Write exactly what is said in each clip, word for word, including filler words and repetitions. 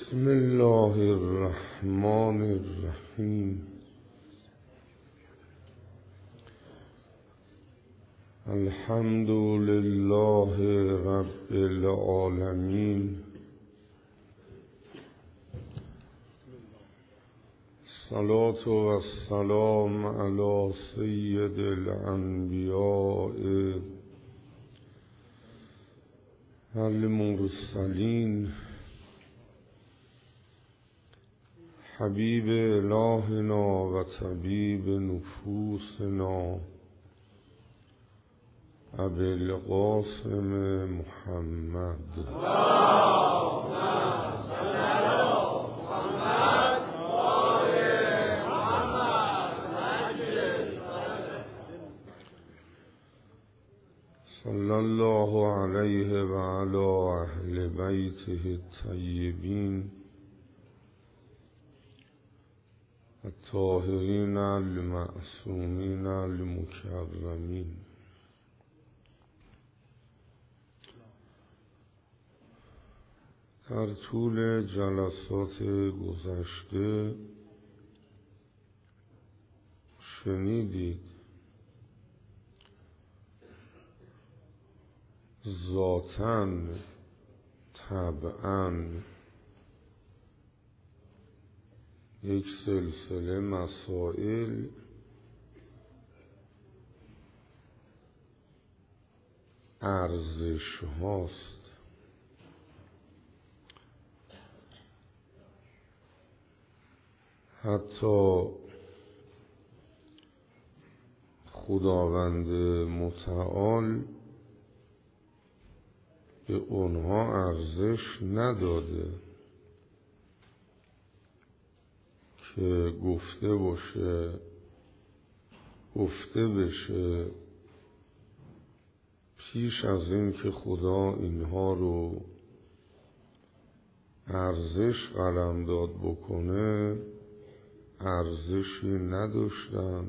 بسم الله الرحمن الرحیم. الحمد لله رب العالمین. الصلاة والسلام علی سید الانبیاء المرسلین حبیب الهنا و طبیب نفوسنا ابی القاسم محمد. اللهم صل علی محمد و آل محمد. صلی الله علیه و علی اهل بیته الطیبین الطاهرین المعصومین المکرمین. در طول جلسات گذشته شنیدید ذاتاً طبعاً یک سلسله مسائل ارزش هاست. حتی خداوند متعال به اونها ارزش نداده که گفته باشه گفته بشه پیش از این که خدا اینها رو ارزش قلمداد بکنه ارزشی نداشتن،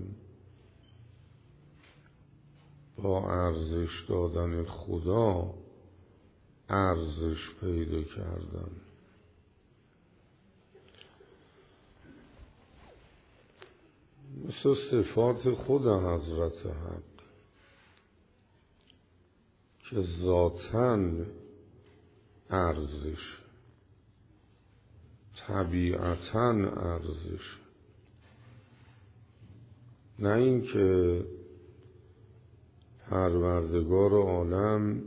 با ارزش دادن خدا ارزش پیدا کردن. مثل صفات خود حضرت حق که ذاتاً ارزش، طبیعتاً ارزش، نه این که پروردگار عالم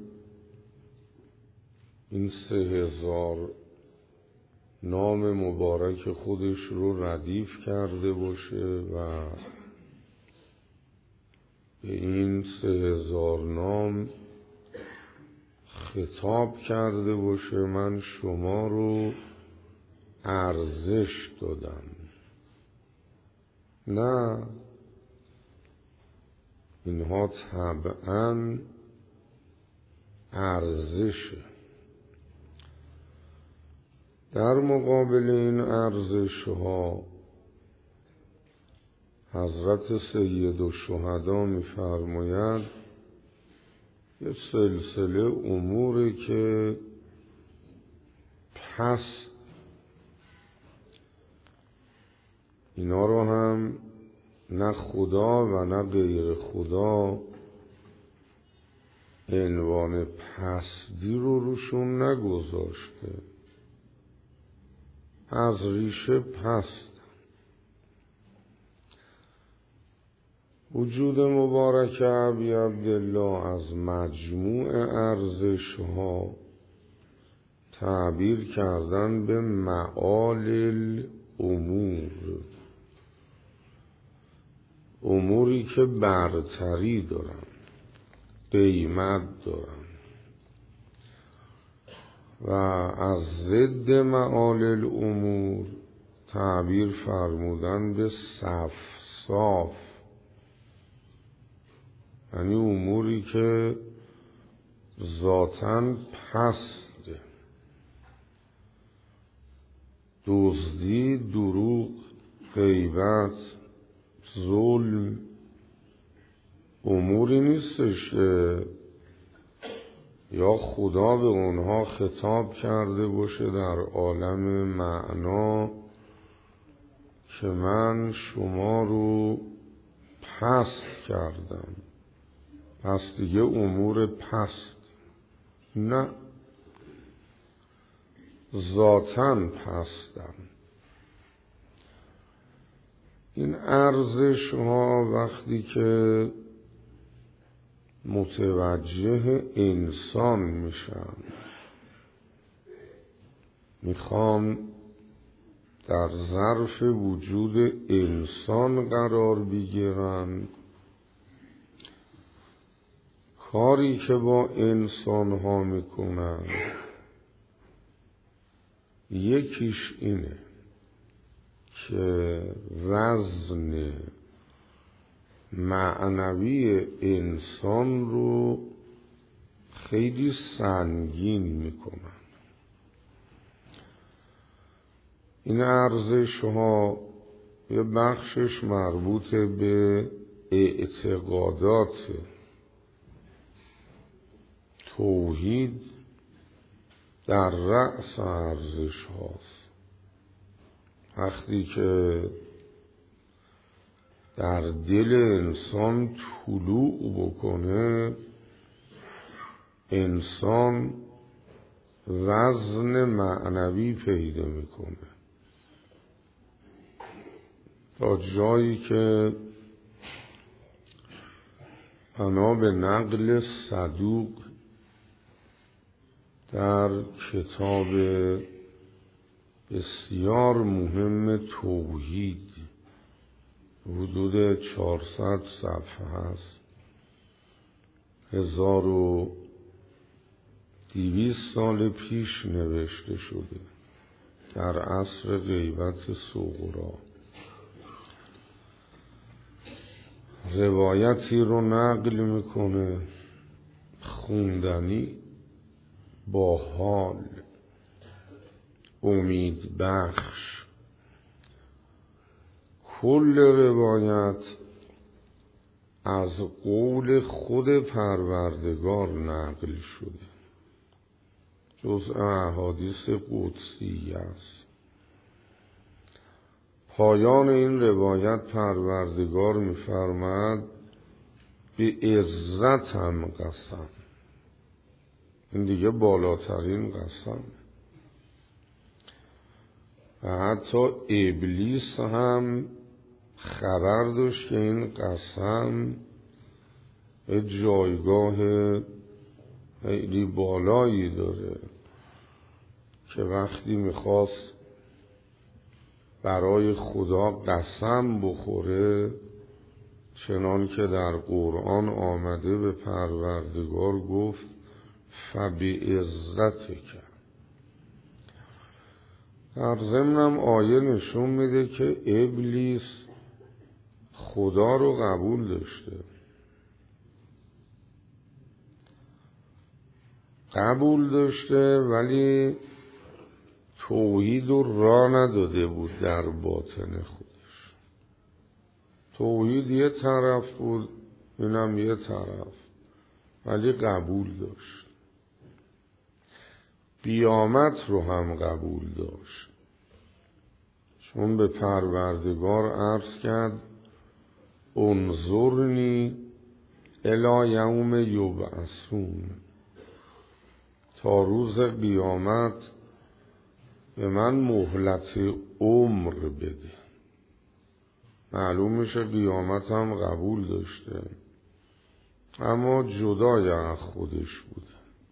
این سه هزار نام مبارک خودش رو ردیف کرده باشه و به این سه هزار نام خطاب کرده باشه من شما رو ارزش دادم. نه، اینها طبعاً ارزشه. در مقابل این ارزش ها حضرت سید الشهدا می‌فرماید یه سلسله اموری که پس اینا رو هم نه خدا و نه غیر خدا عنوان پستی رو روشون نگذاشته، از ریشه پست. وجود مبارک ابی عبدالله از مجموع ارزش ها تعبیر کردن به معال الامور، اموری که برتری دارن، قیمت دارن، و از ضد معال الامور تعبیر فرمودن به صفصاف، یعنی اموری که ذاتاً پسته. دزدی، دروغ، غیبت، ظلم اموری نیستش که یا خدا به اونها خطاب کرده باشه در عالم معنا که من شما رو پست کردم، پس دیگه امور پست نه، ذاتاً پستم. این ارزش ها وقتی که متوجه انسان میشن، میخوان در ظرف وجود انسان قرار بگیرن، کاری که با انسان ها میکنن یکیش اینه که وزن معنوی انسان رو خیلی سنگین میکنن. این ارزش ها یه بخشش مربوط به اعتقادات توحید در رأس ارزش هاست. وقتی که در دل انسان طلوع بکنه، انسان وزن معنوی پیدا میکنه تا جایی که بنا به نقل صدوق در کتاب بسیار مهم توحید حدود چهارصد صفحه هست، هزار و دویست سال پیش نوشته شده در عصر غیبت صغرا. روایتی رو نقل میکنه خوندنی، با حال، امید بخش. کل روایت از قول خود پروردگار نقل شده، جزء احادیث قدسی است. پایان این روایت پروردگار می‌فرماید به عزتم قسم. این دیگه بالاترین قسم. و حتی ابلیس هم خبر داشت که این قسم به جایگاه خیلی بالایی داره که وقتی میخواست برای خدا قسم بخوره، چنان که در قرآن آمده به پروردگار گفت فبعزتک. در ضمنم آیه نشون میده که ابلیس خدا رو قبول داشته، قبول داشته ولی توحید رو راه نداده بود در باطن خودش. توحید یه طرف بود، اینم یه طرف، ولی قبول داشت. قیامت رو هم قبول داشت، چون به پروردگار عرض کرد انظرنی الی یوم یبعثون، تا روز قیامت به من مهلت عمر بده. معلوم میشه قیامت هم قبول داشته، اما جدای از خودش بوده.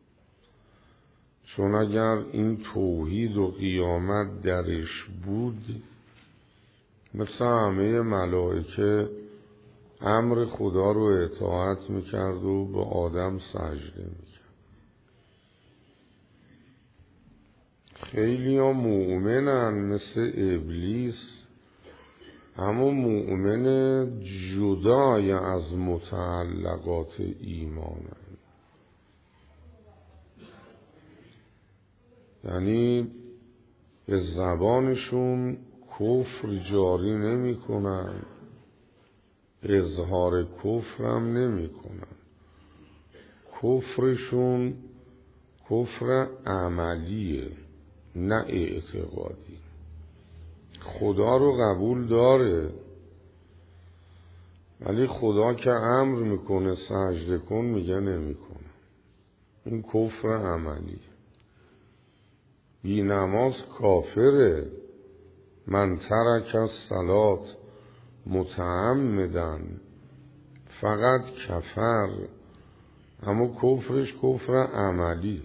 چون اگر این توحید و قیامت درش بود، مثل همه ملائکه امر خدا رو اطاعت میکرد و به آدم سجده میکرد. خیلی ها مؤمنن مثل ابلیس، اما مؤمن جدای از متعلقات ایمانن. یعنی به زبانشون کفر جاری نمی کنن، اظهار کفر هم نمی کنن. کفرشون کفر عملیه نه اعتقادی. خدا رو قبول داره ولی خدا که امر میکنه سجده کن میگه نمیکنه. این کفر عملی. بی نماز کافره. من ترک الصلات متعمدن فقط کفر. اما کفرش کفر عملی.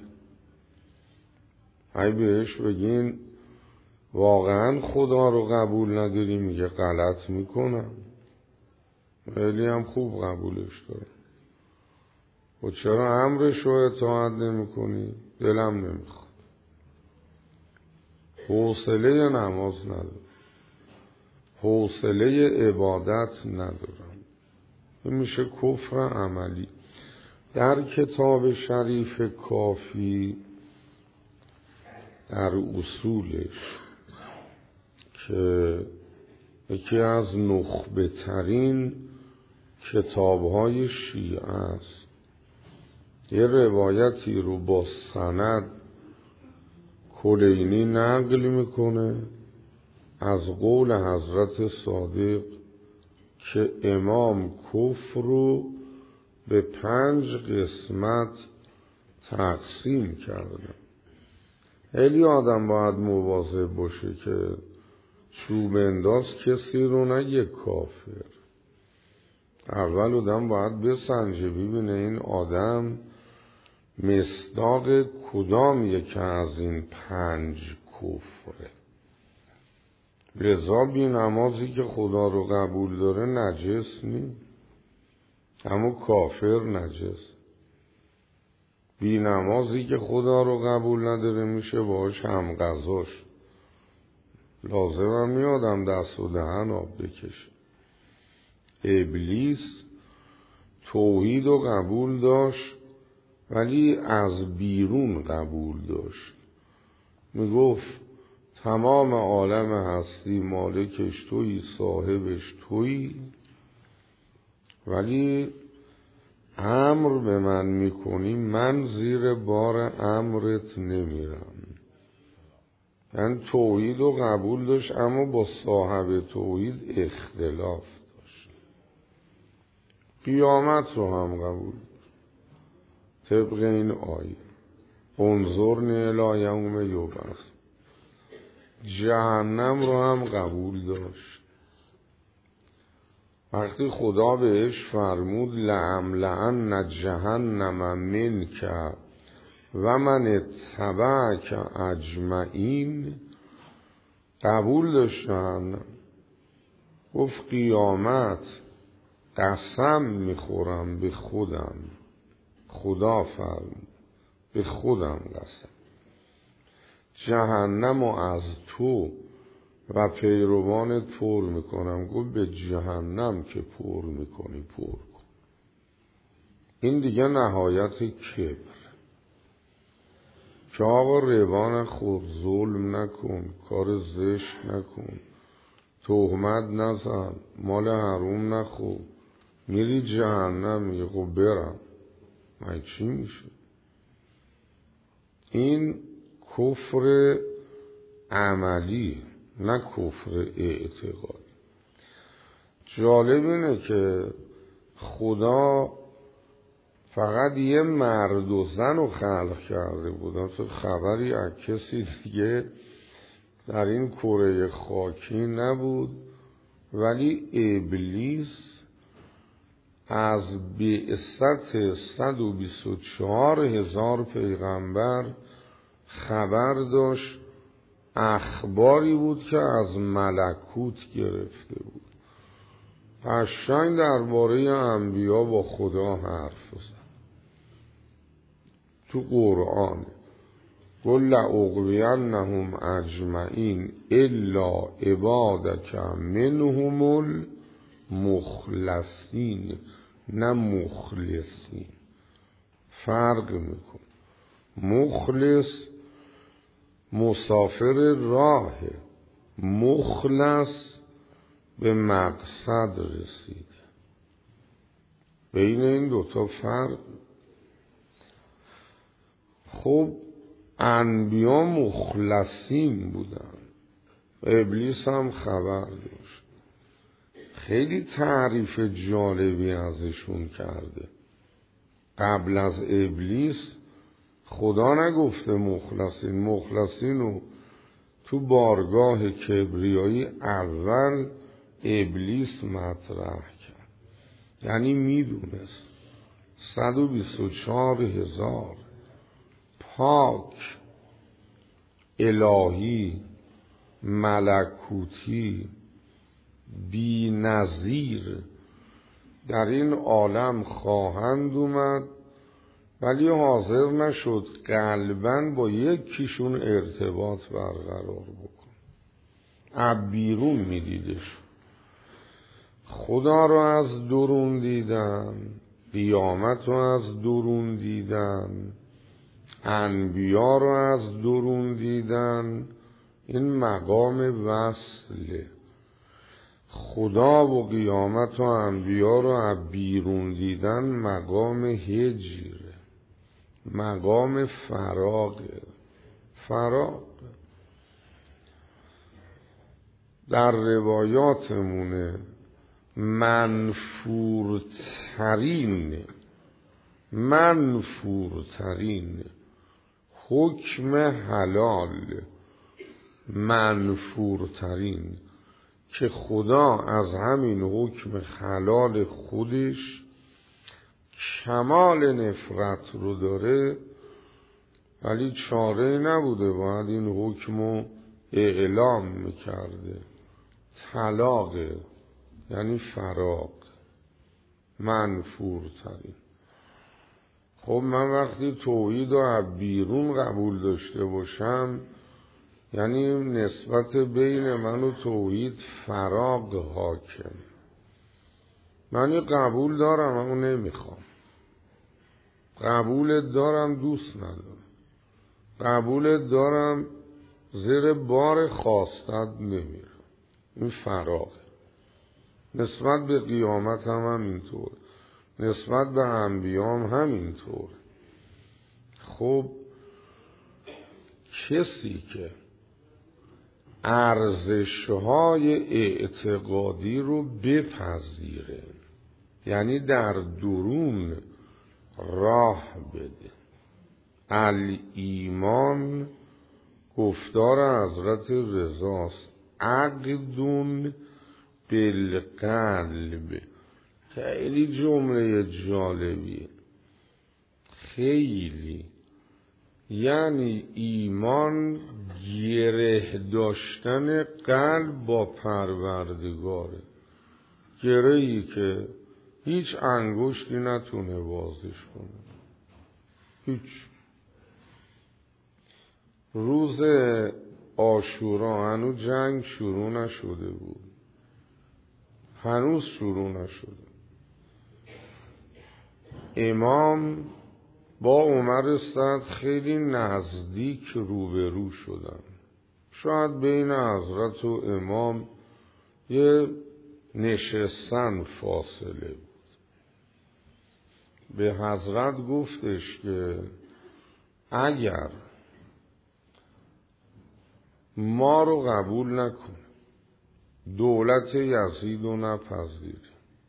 ای بهش بگین واقعا خدا رو قبول نداری میگه غلط میکنم. خیلی هم خوب قبولش داره. و چرا امرش رو اطاعت نمی کنی؟ دلم نمیخواد. حوصله نماز ندارم، حوصله عبادت ندارم. این میشه کفر عملی. در کتاب شریف کافی در اصولش که یکی از نخبه ترین کتاب‌های شیعه است، یه روایتی رو با سند کلینی نقل میکنه از قول حضرت صادق که امام کفر رو به پنج قسمت تقسیم کرده. خیلی آدم باید مواظب باشه که چوب انداز کسی رو نگه کافر. اول آدم باید بسنجه ببینه این آدم مصداق کدام یکی از این پنج کفره. لذا بی نمازی که خدا رو قبول داره نجس نیست، اما کافر نجس. بی نمازی که خدا رو قبول نداره میشه باش هم غذاش. لازم هم میادم دست و دهن آب بکشه. ابلیس توحید رو قبول داشت ولی از بیرون قبول داشت. میگفت تمام عالم هستی مالکش تویی، صاحبش تویی، ولی امر به من میکنی من زیر بار امرت نمیرم. یعنی توحید رو قبول داشت اما با صاحب توحید اختلاف داشت. قیامت رو هم قبول داشت طبق این آیه انظرنی الی یوم یبعث. جهنم رو هم قبول داشت. وقتی خدا بهش فرمود لأملأن جهنم منک و من اتبعک اجمعین، قبول داشت جهنم. گفت قیامت قسم میخورم به خودم، خدا فرمود به خودم قسم، جهنم رو از تو و پیروانت پر میکنم. گفت به جهنم که پر میکنی پر کن. این دیگه نهایت کبر که آقا ربا نخور، ظلم نکن، کار زشت نکن، تهمت نزن، مال حروم نخور، میری جهنم. میگه خب برم من چی میشه؟ این کفر عملی نه کفر اعتقاد. جالب اینه که خدا فقط یه مرد و زن رو خلق کرده بود. اصلا خبری از کسی دیگه در این کره خاکی نبود، ولی ابلیس از بعثت صد و بیست و چهار هزار پیغمبر خبر داشت. اخباری بود که از ملکوت گرفته بود. قشنگ درباره انبیا با خدا حرف زد تو قرآن. قل لأغوینهم اجمعین الا عبادک منهم المخلصین، نه مخلصین. فرق میکن. مخلص مسافر راه، مخلص به مقصد رسید. بین این دوتا فرق. خب انبیا مخلصین بودن، ابلیس هم خبر داشت. خیلی تعریف جالبی ازشون کرده. قبل از ابلیس خدا نگفته مخلصین، مخلصین رو تو بارگاه کبریایی اول ابلیس مطرح کرد. یعنی میدونست صد و بیست و چهار هزار پاک الهی ملکوتی بی نظیر در این عالم خواهند اومد، ولی حاضر نشد قلباً با یکیشون ارتباط برقرار بکن. از بیرون میدیدش، خدا رو از درون دیدن، قیامت رو از درون دیدن، انبیا رو از درون دیدن. این مقام وصله. خدا و قیامت و انبیا رو از بیرون دیدن مقام هجره، مقام فراغه. فراغ در روایاتمونه منفورترین منفورترین حکم حلال، منفورترین که خدا از همین حکم حلال خودش کمال نفرت رو داره، ولی چاره نبوده، باید این حکم رو اعلام میکرده. طلاقه، یعنی فراق، منفورترین. خب من وقتی توحید رو از بیرون قبول داشته باشم، یعنی نسبت بین من و توحید فراق حاکم. من قبول دارم اما نمیخوام، قبولت دارم دوست ندارم، قبولت دارم زیر بار خواستت نمیرم. این فراقه. نسبت به قیامت هم همینطور، نسبت به انبیام همینطور. خب کسی که ارزش‌های اعتقادی رو بپذیره، یعنی در درون راه بده. الایمان گفتار حضرت رضاست، عقدون بالقلب. خیلی جمله جالبیه، خیلی. یعنی ایمان گره داشتن قلب با پروردگاره، گرهی که هیچ انگشتی نتونه بازش کنه، هیچ. روز عاشورا هنوز جنگ شروع نشده بود، هنوز شروع نشده. امام با عمر صدر خیلی نزدیک روبرو شدن. شاید بین حضرت و امام یه نشستن فاصله بود. به حضرت گفتش که اگر ما رو قبول نکن، دولت یزید رو نپذیری،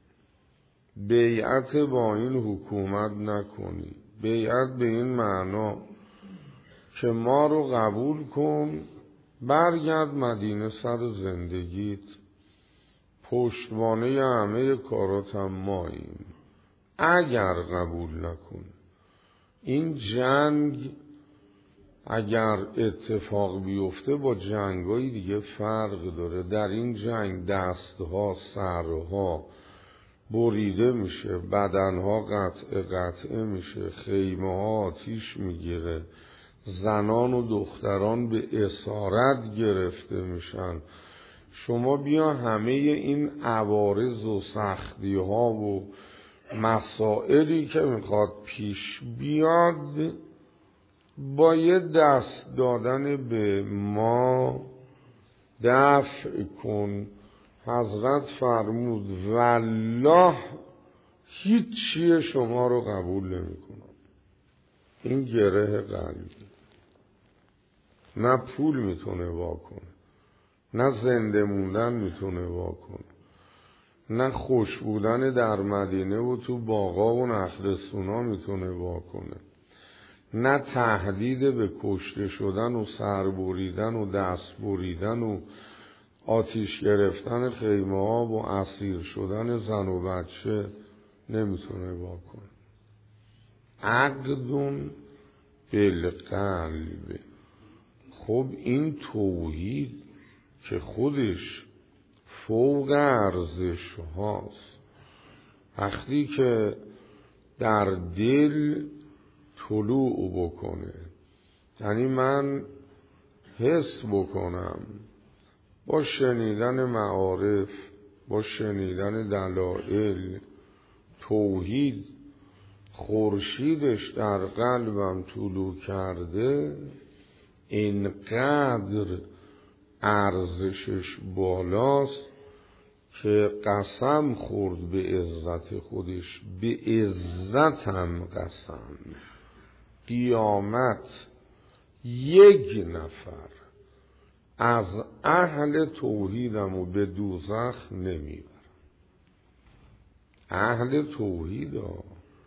بیعت با این حکومت نکنی، بیعت به این معنا که ما رو قبول کن، برگرد مدینه سر زندگیت، پشتوانه همه کارات هم ماییم. اگر قبول نکن، این جنگ اگر اتفاق بیفته با جنگای دیگه فرق داره. در این جنگ دستها، سرها بریده میشه، بدنها قطعه قطعه میشه، خیمه ها آتیش میگیره، زنان و دختران به اسارت گرفته میشن. شما بیا همه این عوارض و سختی ها و مسائلی که میخواد پیش بیاد با یه دست دادن به ما دفع کن. حضرت فرمود والله هیچ چیه شما رو قبول نمی کنم. این گره قلبی. نه پول میتونه واکنه، نه زنده موندن میتونه واکنه، نه خوش بودن در مدینه و تو باغا و نخلستونا میتونه واکنه، نه تهدید به کشته شدن و سر بریدن و دست بریدن و آتیش گرفتن خیمه ها و اسیر شدن زن و بچه نمیتونه واکنه. عقدون بالقلب. خب این توحید که خودش فوق ارزش هاست، وقتی که در دل طلوع بکنه، یعنی من حس بکنم با شنیدن معارف، با شنیدن دلائل، توحید خورشیدش در قلبم طلوع کرده، اینقدر ارزشش بالاست که قسم خورد به عزت خودش، به عزتم قسم، قیامت یک نفر از اهل توحیدمو به دوزخ نمیبرم. اهل توحید ها،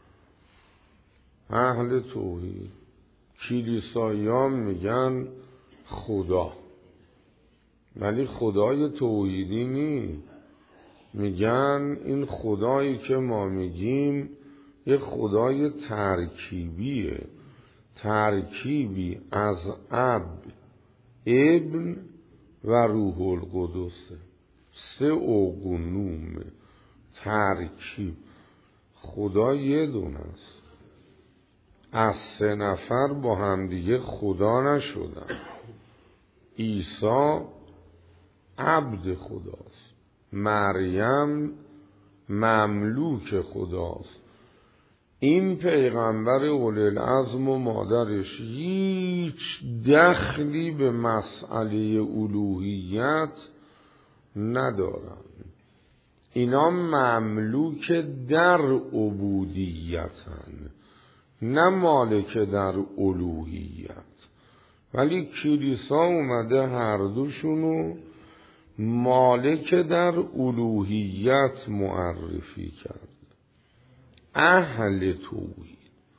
اهل توحید. کلیساییان میگن خدا، ولی خدای توحیدی نی. میگن این خدایی که ما میگیم یه خدای ترکیبیه، ترکیبی از اب، ابن و روح القدس، سه اوقنوم ترکیب. خدا یه دونه است، از سه نفر با همدیگه خدا نشدن. عیسی عبد خداست، مریم مملوک خداست. این پیغمبر اولوالعزم و مادرش هیچ دخلی به مسئله الوهیت ندارن. اینا مملوک در عبودیتن، نه مالک در الوهیت. ولی کلیسا اومده هر دوشونو مالک در الوهیت معرفی کرد. اهل توحید.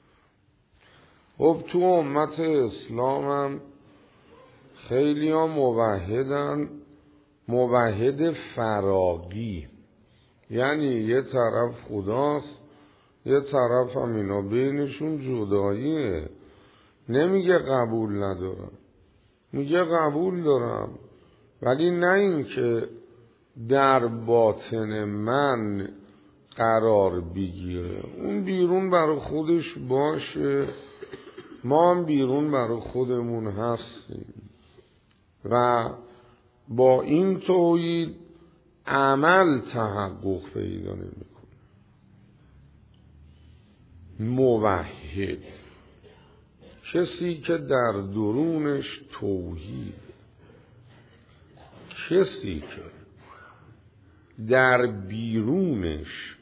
خب تو امت اسلام هم خیلی ها موحدن، موحد فراقی، یعنی یه طرف خداست، یه طرف هم اینا بینشون جداییه. نمیگه قبول ندارم، میگه قبول دارم، ولی نه این که در باطن من قرار بگیره. اون بیرون برای خودش باشه، ما هم بیرون برای خودمون هستیم و با این توحید عمل تحقق پیدا نمیکنه. موحد کسی که در درونش توحید، کسی که در بیرونش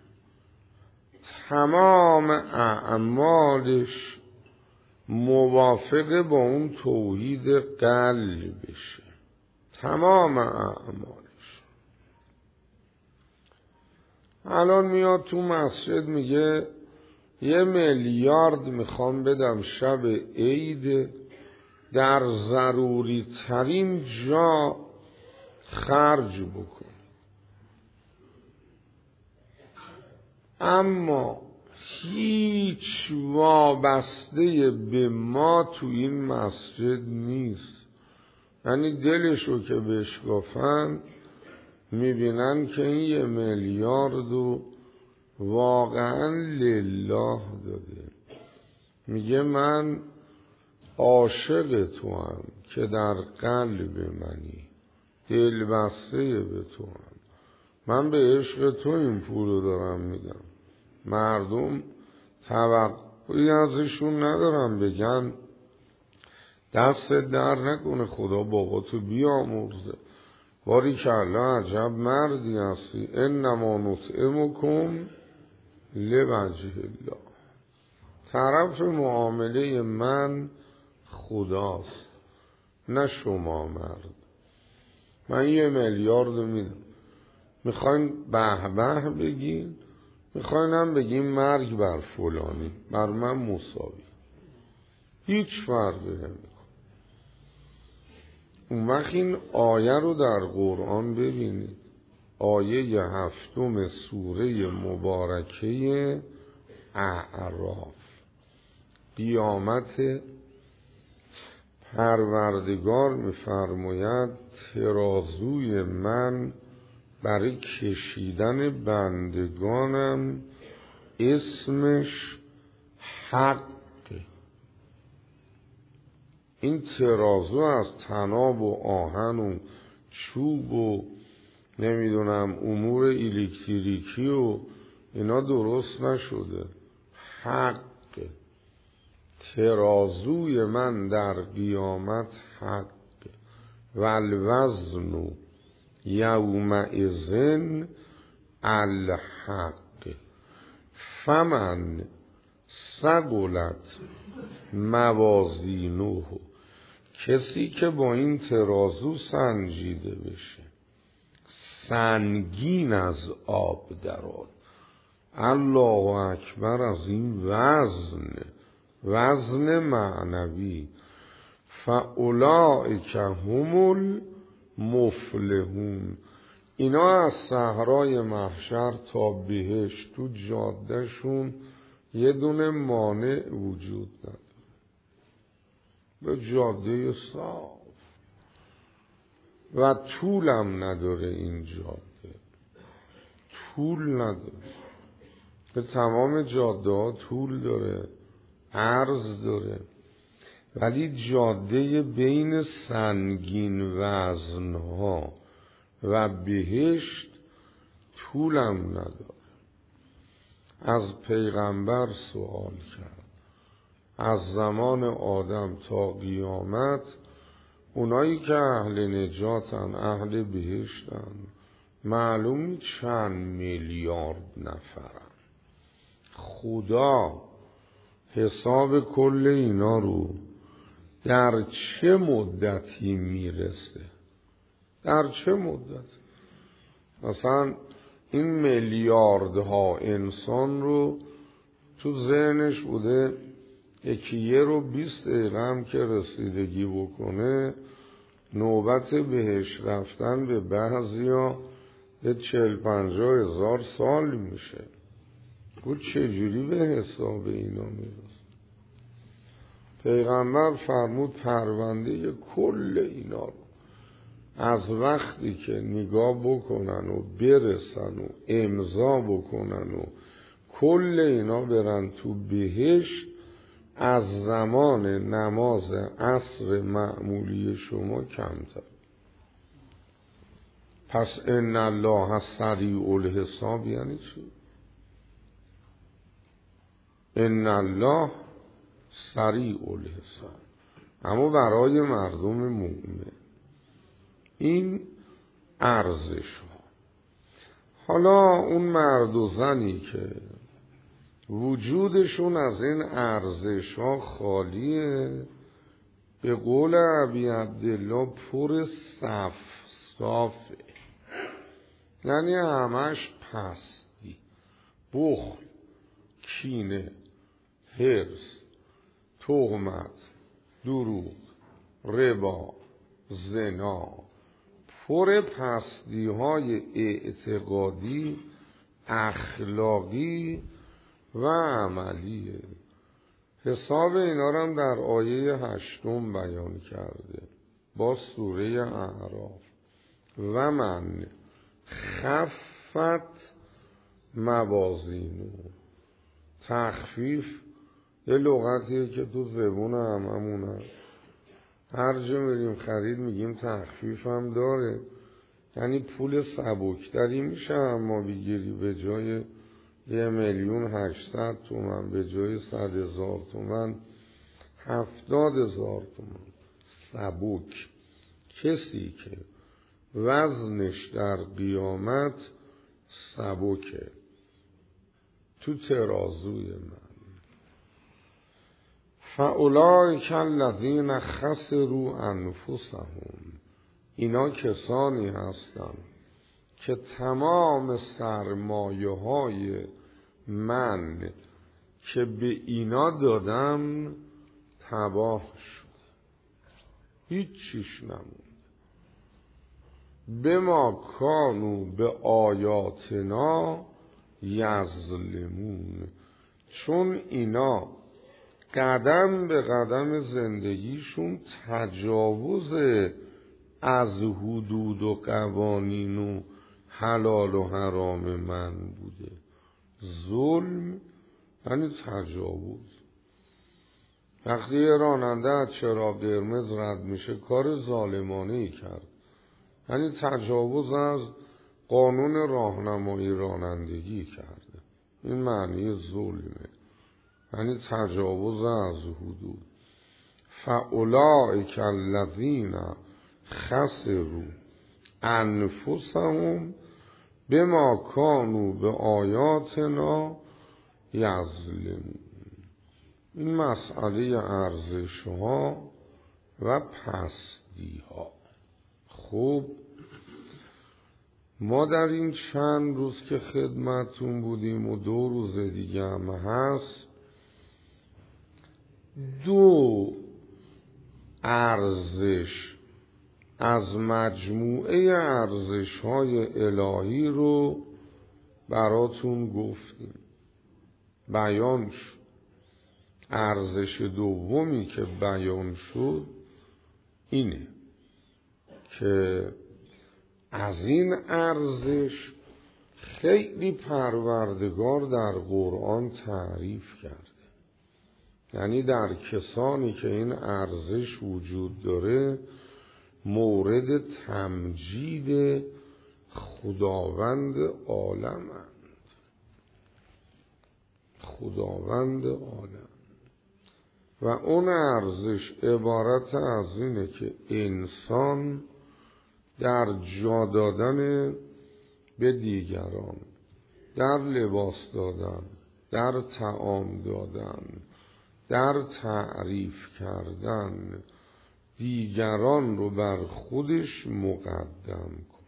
تمام اعمالش موافق با اون توحید قلبشه، تمام اعمالش. الان میاد تو مسجد میگه یه میلیارد میخوام بدم شب عید در ضروری ترین جا خرج بکن، اما هیچ وابسته به ما تو این مسجد نیست. یعنی دلشو که بهش گفتن میبینن که این یه میلیاردو واقعا لله داده. میگه من عاشق تو هم که در قلب منی، دل بسته به تو هم، من به عشق تو این پولو دارم میدم. مردم توقعی ازشون ندارم بگن دست در نکنه خدا بابا تو بیامرزه، باری که الله عجب مردی هستی، انما نطعمکم لوجه الله. طرف معامله من خداست نه شما مرد. من یه میلیارد میدم، میخواین به به بگین، میخواین هم بگین مرگ بر فلانی، بر من مساوی، هیچ فرقی نمیکنه. اون وقت این آیه رو در قرآن ببینید، آیه هفتم سوره مبارکه اعراف. قیامت پروردگار میفرماید ترازوی من برای کشیدن بندگانم اسمش حق. این ترازو از طناب و آهن و چوب و نمیدونم امور الکتریکی و اینا درست نشده، حق. ترازوی من در قیامت حق و الوزن یومئذ الحق فمن ثقلت موازینه، کسی که با این ترازو سنجیده بشه سنگین از آب درآد. الله اکبر. از این وزن، وزن معنوی، فاولئک هم المفلحون. اینا از صحرای محشر تا بهشت تو جادهشون یه دونه مانع وجود نداره، به جاده صاف و طولم نداره. این جاده طول نداره، به تمام جاده ها طول داره، عرض داره، ولی جاده بین سنگین وزنها و بهشت طولم نداره. از پیغمبر سوال کرد، از زمان آدم تا قیامت اونایی که اهل نجاتن، اهل بهشتن، معلوم چند میلیارد نفرن. خدا حساب کل اینا رو در چه مدتی میرسه؟ در چه مدت؟ مثلا این میلیاردها انسان رو تو ذهنش بوده یکی یه رو بیست دقیقه هم که رسیدگی بکنه نوبت بهش رفتن به بعضیا یه چهل پنجاه هزار سال میشه. او چجوری به حساب اینا میرسه؟ پیغمبر فرمود پرونده کل اینا رو از وقتی که نگاه بکنن و برسن و امضا بکنن و کل اینا برن تو بهشت، از زمان نماز عصر معمولی شما کمتر. پس ان الله سریع الحساب یعنی چی؟ ان الله سریع الحساب، اما برای مردم مؤمن. این ارزش ها. حالا اون مرد و زنی که وجودشون از این ارزش ها خالیه، به قول ابی عبدالله پر صف صافه، یعنی همش پستی، بخل، کینه، حرص، تهمت، دروغ، ربا، زنا، پر پستی های اعتقادی، اخلاقی و عملیه. حساب اینا رو هم در آیه هشتم بیان کرده با سوره اعراف. و من خفت موازینو. تخفیف یه لغتیه که تو زبون هممون هست، هر جا میریم خرید میگیم تخفیف هم داره، یعنی پول سبکتری میشه اما بگیری به جای یه میلیون هشتصد تومن به جای صد هزار تومن هفتاد هزار تومن سبک. کسی که وزنش در قیامت سبکه تو ترازوی من، فاولئک الذین خسروا انفسهم، اینا کسانی هستند که تمام سرمایه های من که به اینا دادم تباه شد، هیچ چیش نموند. بما کانوا به آیاتنا یظلمون، چون اینا قدم به قدم زندگیشون تجاوز از حدود و قوانین و حلال و حرام من بوده. ظلم یعنی تجاوز. وقتی یه راننده از چراغ قرمز رد میشه کار ظالمانه ای کرد، یعنی تجاوز از قانون راهنمایی رانندگی کرده. این معنی ظلمه، یعنی تجاوز از حدود. فاولئک الذین خسروا انفسهم بما کانوا به آیاتنا یظلمون. این مسئله ارزش ها و پستی ها. خب ما در این چند روز که خدمتون بودیم و دو روز دیگه هم هست، دو ارزش از مجموعه ارزش های الهی رو براتون گفتیم، بیان شد. ارزش دومی که بیان شد اینه که از این ارزش خیلی پروردگار در قرآن تعریف کرده، یعنی در کسانی که این ارزش وجود داره مورد تمجید خداوند عالمند. خداوند عالم و اون ارزش عبارت از اینه که انسان در جا دادن به دیگران، در لباس دادن، در طعام دادن، در تعریف کردن دیگران رو بر خودش مقدم کن،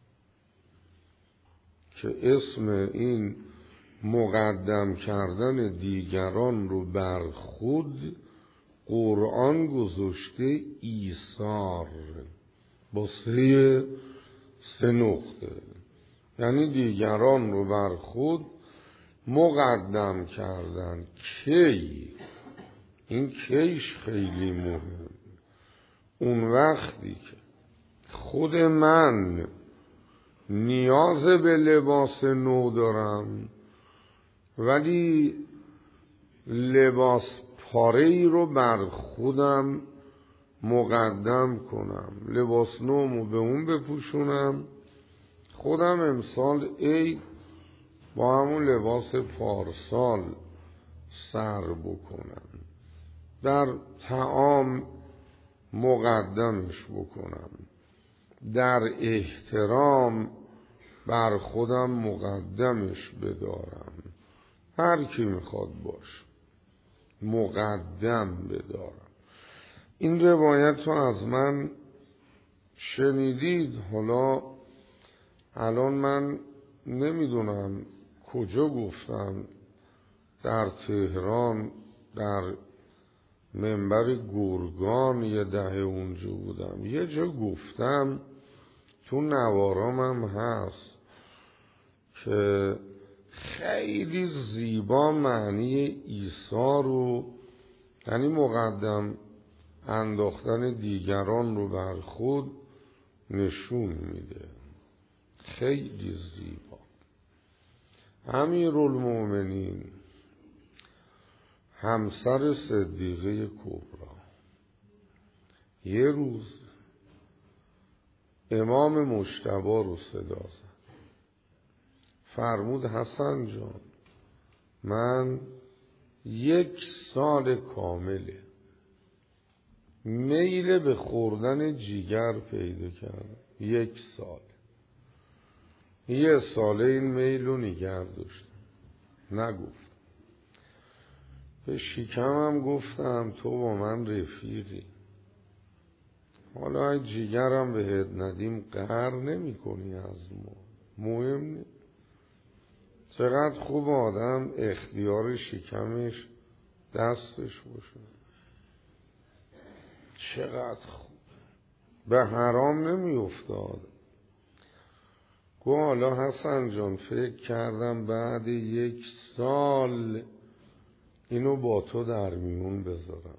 که اسم این مقدم کردن دیگران رو بر خود قرآن گذاشته ایثار با سه سه نقطه، یعنی دیگران رو بر خود مقدم کردن. کی؟ این کیش خیلی مهم. اون وقتی که خود من نیاز به لباس نو دارم ولی لباس پاره‌ای رو بر خودم مقدم کنم، لباس نومو به اون بپوشونم، خودم امسال عید با همون لباس پارسال سر بکنم، در طعام مقدمش بکنم، در احترام بر خودم مقدمش بدارم، هر کی میخواد باش مقدم بدارم. این روایت رو از من شنیدید، حالا الان من نمیدونم کجا گفتم، در تهران در منبر گرگان یه دهه اونجا بودم، یه جا گفتم تو نوارام هم هست که خیلی زیبا معنی ایثار رو، یعنی مقدم انداختن دیگران رو بر خود نشون میده. خیلی زیبا. امیرالمومنین همسر صدیقه کبرا یه روز امام مجتبی رو صدا زد، فرمود حسن جان من یک سال کامله میل به خوردن جیگر پیدا کردم، یک سال یه ساله این میل رو نگه داشتم، نگفت. به شکمم گفتم تو با من رفیقی، حالا ای جیگرم بهت ندیم قهر نمی کنی از ما، مهم نیست. چقدر خوب آدم اختیار شکمش دستش باشه، چقدر خوب، به حرام نمی افتاد. گو حالا حسن جان فکر کردم بعد یک سال اینو با تو در میون بذارم،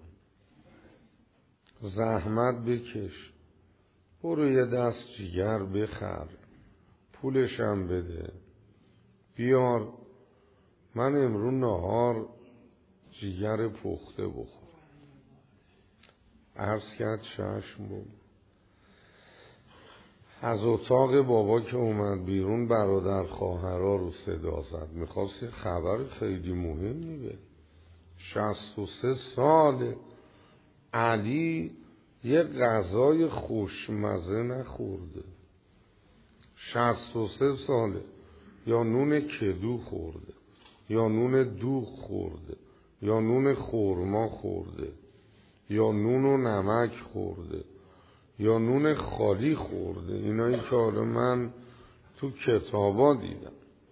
زحمت بکش، برو یه دست جیگر بخر، پولشم بده، بیار من امرو نهار جیگر پخته بخور. عرض کرد چشم بود. از اتاق بابا که اومد بیرون برادر خواهرها رو صدا زد، میخواست خبر خیلی مهمی بده. شصت و سه سال علی یه غذای خوشمزه نخورده، شصت و سه ساله یا نون کدو خورده، یا نون دوغ خورده، یا نون خورما خورده، یا نون و نمک خورده، یا نون خالی خورده. اینایی که حالا من تو کتابا دیدم.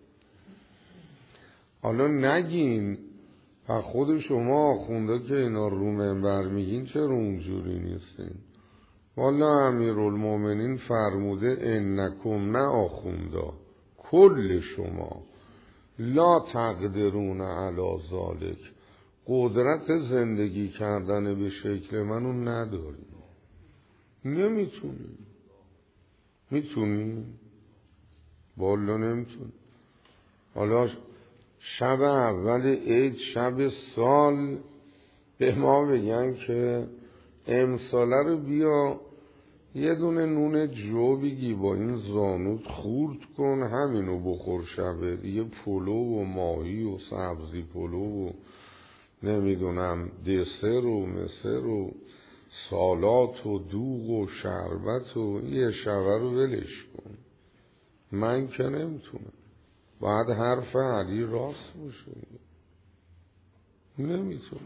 حالا نگین و خود شما آخونده که اینا رو منبر میگین چرا اونجوری نیستین؟ والا امیرالمومنین فرموده انکم نه آخوندا کل شما لا تقدرون علی ذالک، قدرت زندگی کردن به شکل منو نداریم، نمیتونیم. میتونیم؟ والا نمیتونیم. حالا شب اول عید شب سال به ما بگن که امساله رو بیا یه دونه نون جو بگی با این زانوت خورد کن، همینو بخور شبه دیگه، پلو و ماهی و سبزی پلو و نمیدونم دسر و مسر و سالات و دوغ و شربت و یه شبه رو ولش کن. من که نمیتونم، باید حرف علی راست باشه، نمیتونم.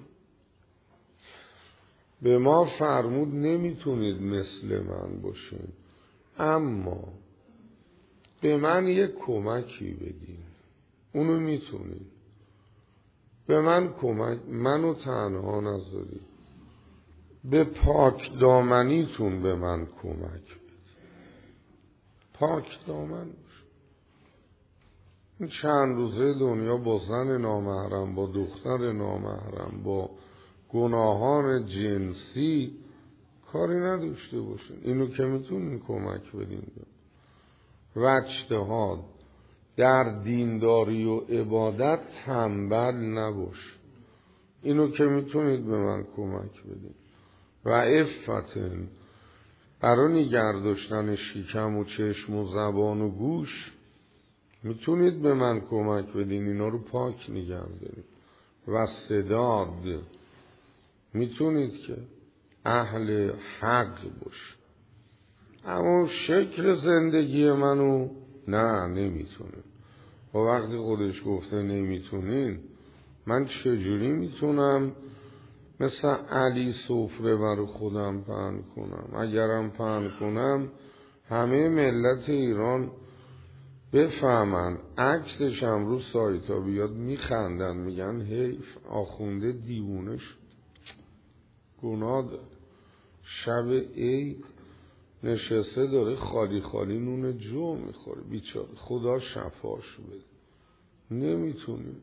به ما فرمود نمیتونید مثل من باشین، اما به من یک کمکی بدین، اونو میتونید. به من کمک، منو تنها نذارید، به پاک دامنیتون به من کمک بدید. پاک دامن باش. این چند روزه دنیا با زن نامحرم، با دختر نامحرم، با گناهان جنسی کاری نداشته باشین. اینو که میتونین کمک بدین. و اجتهاد در دینداری و عبادت تنبل نباش، اینو که میتونید به من کمک بدین. و عفتن برای نگه داشتن شکم و چشم و زبان و گوش میتونید به من کمک بدین، اینا رو پاک نگه دارید. و سداد میتونید که اهل حق باش، اما شکل زندگی منو نه نمیتونین. و وقتی خودش گفته نمیتونین، من چجوری میتونم مثل علی سفره برای خودم پهن کنم؟ اگرم پهن کنم همه ملت ایران بفهمن، عکسشم رو سایتا بیاد میخندن، میگن حیف آخونده دیوونه شد، گناه داره. شب عید نشسته داره خالی خالی نون جو میخوره، بیچاره، خدا شفاش بده. نمیتونیم.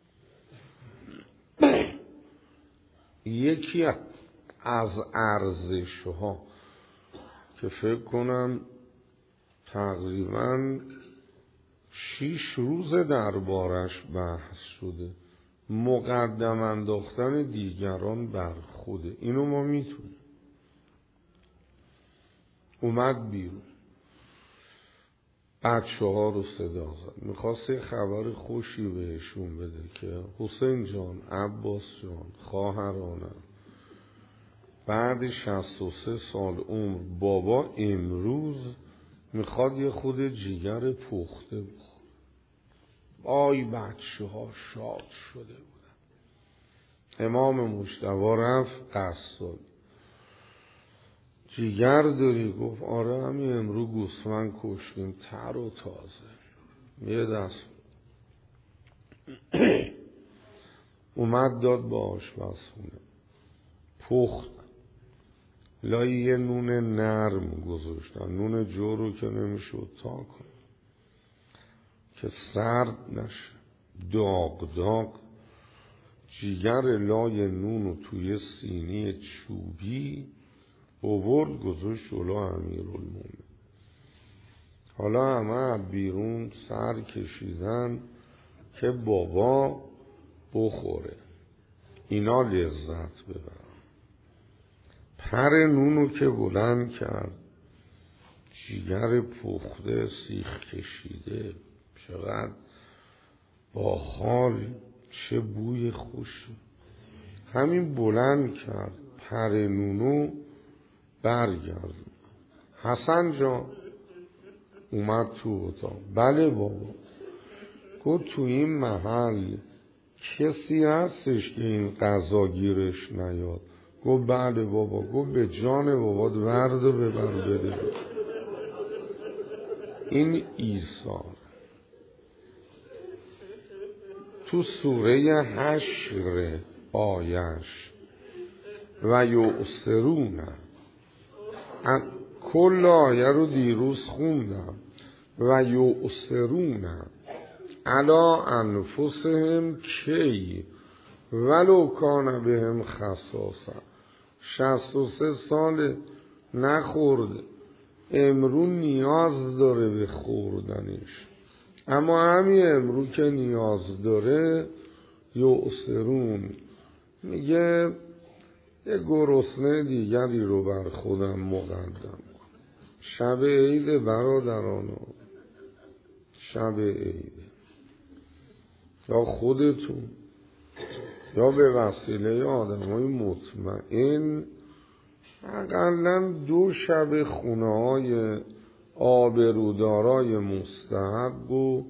یکی از ارزش ها که فکر کنم تقریبا شیش روز دربارش بحث شده، مقدم انداختن دیگران بر خوده. اینو ما میتونیم. اومد بیرون، بچه ها رو صدا زد، میخواست یه خبر خوشی بهشون بده که حسین جان، عباس جان، خواهرانم، بعد شصت و سه سال عمر بابا امروز میخواد یه خود جیگر پخته بخور. آی بچه ها شاد شده بودن. امام مجتبی رفت قصال. جیگر داری؟ گفت آره همین امرو گوسفند کشتیم تر و تازه. یه دست اومد داد با آشپزخونه پخت لای یه نون نرم گذاشتن، نون جو رو که نمیشد تا کن که سرد نشه، داغ داغ. جیگر لای نون رو توی سینی چوبی آورد گذاشت جلو امیرالمومنین. حالا همه بیرون سر کشیدن که بابا بخوره، اینا لذت ببرن. پر نونو که بلند کرد، جیگر پخته سیخ کشیده، چقدر با حال، چه بوی خوشی. همین بلند کرد پر نونو برگرد. حسن جان اومد تو اتاق. بله بابا. گفت تو این محل کسی هستش که این قضا گیرش نیاد؟ گفت بله بابا. گفت به جان بابات ورد و ببر بده. این ایثار تو سوره حشر آیش و یؤثرون، کل آیه رو دیروز خوندم. و یؤثرون علی انفسهم کی ولو کان بهم خصاصه. شصت و سه سال نخورد، امرو نیاز داره به خوردنش، اما همین امرو که نیاز داره یؤثرون، میگه یه گرسنه دیگری رو بر خودم مقدم کن. شب عید برادرانو، شب عید، یا خودتون یا به وسیله آدم های مطمئن حداقل دو شب خونه های آبرودارای مستحب و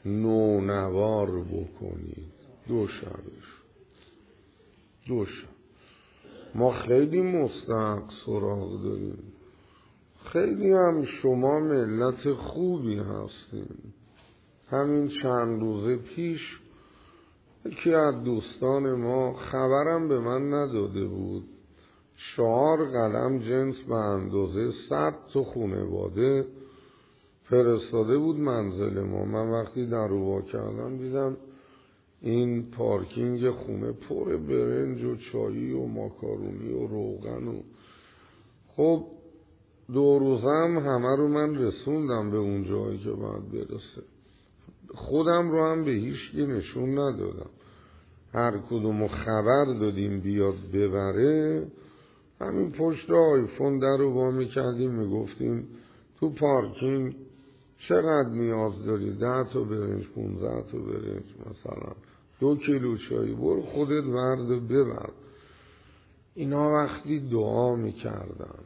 نونوار بکنید. دو شبش دو شب. ما خیلی مستحق سراغ داریم، خیلی هم شما ملت خوبی هستیم. همین چند روز پیش یکی از دوستان ما خبرم به من نداده بود، چهار قلم جنس به اندازه صد تا خانواده فرستاده بود منزل ما. من وقتی در رو وا کردم دیدم این پارکینگ خونه پر برنج و چایی و ماکارونی و روغن و خب دو روزم همه رو من رسوندم به اون جایی که باید برسه. خودم رو هم به هیچ کی نشون ندادم، هر کدومو خبر دادیم بیاد ببره. همین پشت آیفون در رو وا میکردیم میگفتیم تو پارکینگ چقدر نیاز داری؟ ده تا برنج، پونزده تا برنج، مثلا دو کیلو چایی، برو خودت ورد و ببر. اینا وقتی دعا میکردن،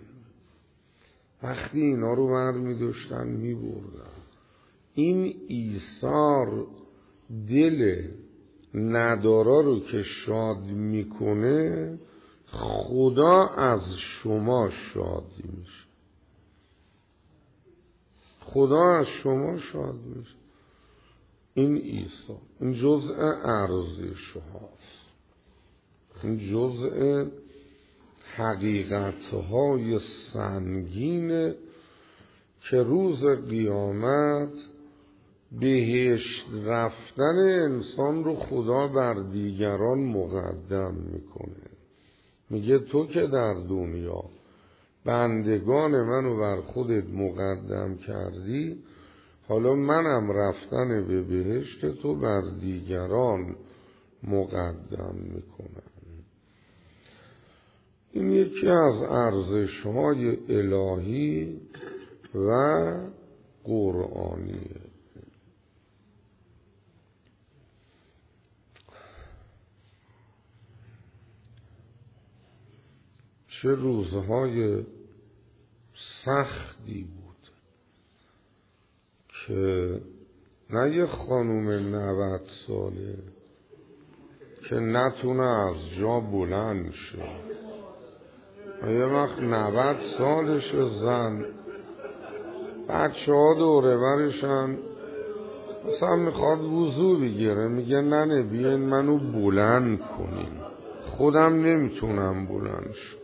وقتی اینا رو ور میداشتن میبردن. این ایثار دل ندارا رو که شاد میکنه، خدا از شما شاد میشه. خدا از شما شاد میشه. این ایثار، این جزء ارزش هاست، این جزء حقیقت های سنگینه که روز قیامت بهشت رفتن انسان رو خدا بر دیگران مقدم میکنه. میگه تو که در دنیا بندگان منو بر خودت مقدم کردی، حالا منم رفتن به بهشت تو بر دیگران مقدم میکنم. این یکی از ارزش‌های الهی و قرآنیه. چه روزهای سختی بود که نه یه خانوم نود ساله که نتونه از جا بلند شه. یه وقت نود سالش زن، بچه ها دوره برشن، مثلا میخواد وضو بگیره، میگه ننه بیاین منو بلند کنین، خودم نمیتونم بلند شم.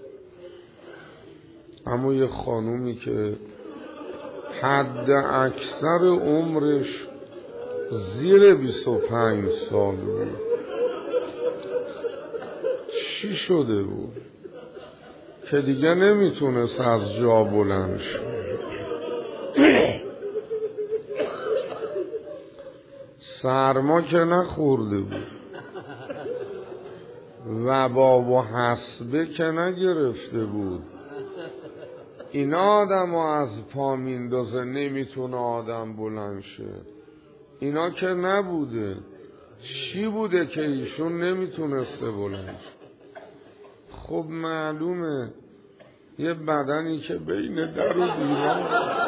اما یه خانومی که حد اکثر عمرش زیر بیست و پنج سال بود، چی شده بود که دیگه نمیتونست از جا بلند شه؟ سرما که نخورده بود، وبا و حصبه که نگرفته بود. اینا آدم ها از پا میندازه نمیتونه آدم بلند شه. اینا که نبوده. چی بوده که ایشون نمیتونسته بلند شه؟ خب معلومه یه بدنی که بین در و دیوار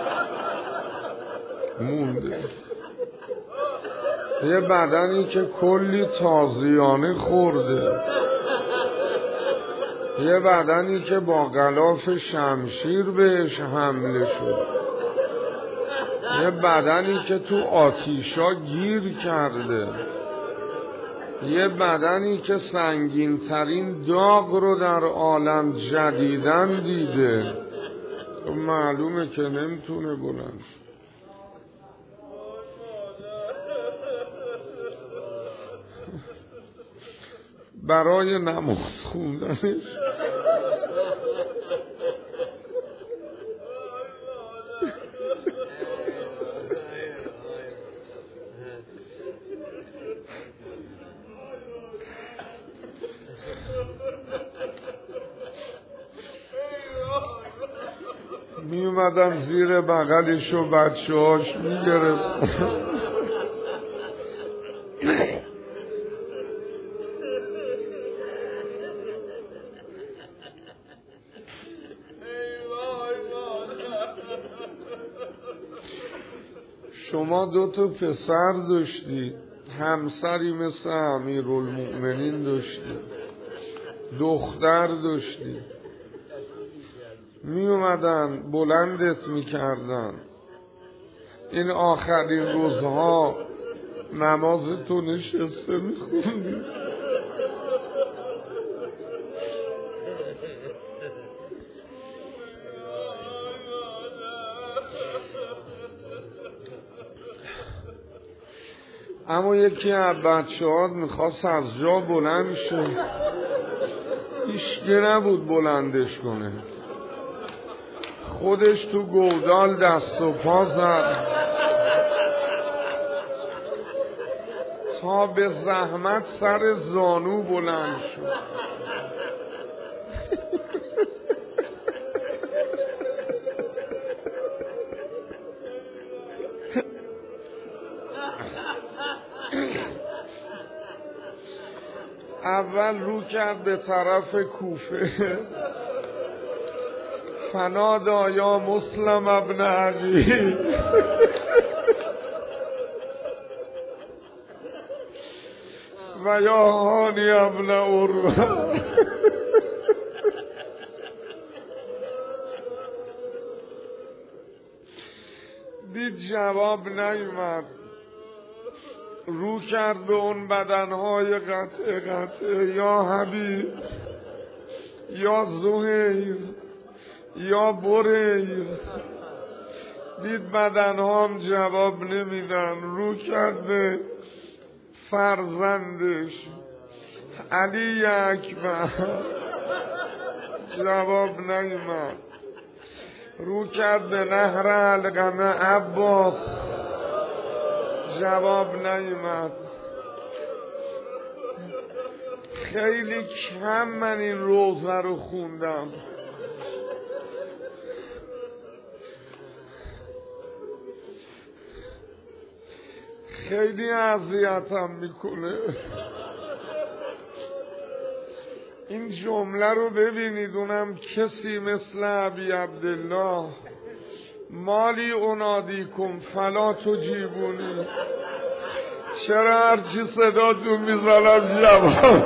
مونده، یه بدنی که کلی تازیانه خورده، یه بدنی که با غلاف شمشیر بهش حمله شد، یه بدنی که تو آتیشا گیر کرده، یه بدنی که سنگین ترین داغ رو در عالم جدیدن دیده. معلومه که نمیتونه بلند شه. برای نماز خوندنش می اومدم زیر بغلش و بچه هاش می گرفت. شما دو تا پسر داشتی، همسری مثل امیرالمؤمنین داشتی، دختر داشتی، می اومدن بلندت می کردن. این آخرین روزها نماز تو نشسته می خوندی، اما یکی از بچه ها میخواست از جا بلند شه، هیچکی نبود بلندش کنه. خودش تو گودال دست و پا زد تا به زحمت سر زانو بلند شد. اول رو کرد به طرف کوفه، فنادا یا مسلم ابن عقیل، و یا هانی ابن عروه. دید جواب نیومد، رو کرد به اون بدنهای قطع قطع، یا حبیب، یا زهیر، یا بریر. دید بدنها هم جواب نمیدن، رو کرد به فرزندش علی اکبر، جواب نیومد. رو کرد به نهر علقمه عباس، جواب نیومد. خیلی کم من این روزه رو خوندم. خیلی اذیتم میکنه. این جمله رو ببینید، اونم کسی مثل ابی عبدالله، مالی انادیکم فلا تجیبونی، چرا هرچی صداتون میزنم جواب؟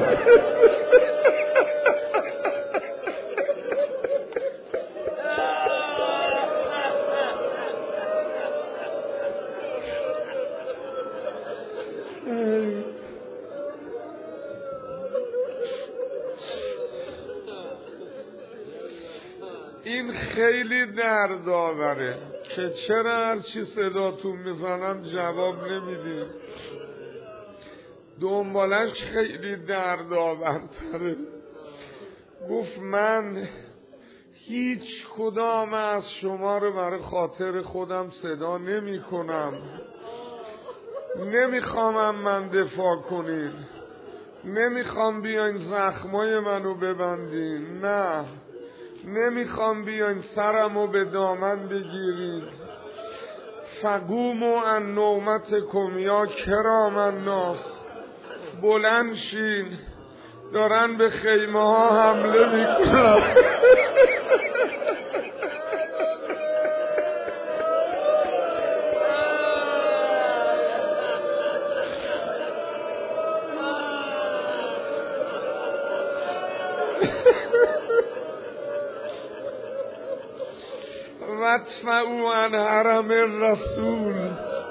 این خیلی دردآوره که چرا هرچی صداتون میزنم جواب نمیدیم. دنبالش خیلی دردآورتره. گفت من هیچ کدام از شما رو برای خاطر خودم صدا نمی کنم. نمیخوام من دفاع کنین، نمیخوام بیاین زخمای منو ببندین، نه نمیخوام بیاین سرمو به دامن بگیرین. فقوموا عن نومتکم یا کرام الناس، بلند شین، دارن به خیمه ها حمله میکنن. وادفعوا عن حرم الرسول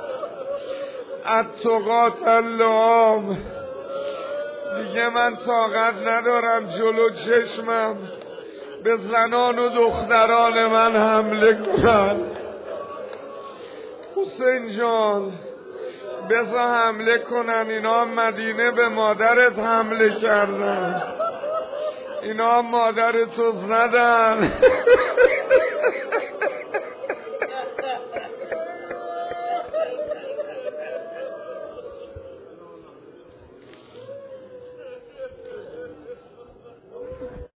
التقاة اللئام. دیگه من طاقت ندارم جلو چشمم به زنان و دختران من حمله کنن. حسین جان بذار حمله کنن، اینا مدینه به مادرت حمله کردن، اینا مادرتو زدن.